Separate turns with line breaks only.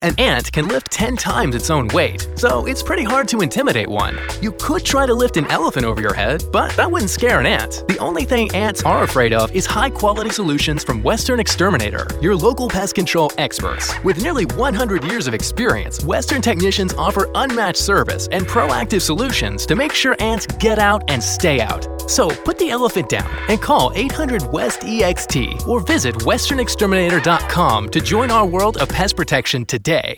An ant can lift 10 times its own weight, so it's pretty hard to intimidate one. You could try to lift an elephant over your head, but that wouldn't scare an ant. The only thing ants are afraid of is high-quality solutions from Western Exterminator, your local pest control experts. With nearly 100 years of experience, Western technicians offer unmatched service and proactive solutions to make sure ants get out and stay out. So put the elephant down and call 800-WEST-EXT or visit westernexterminator.com to join our world of pest protection today.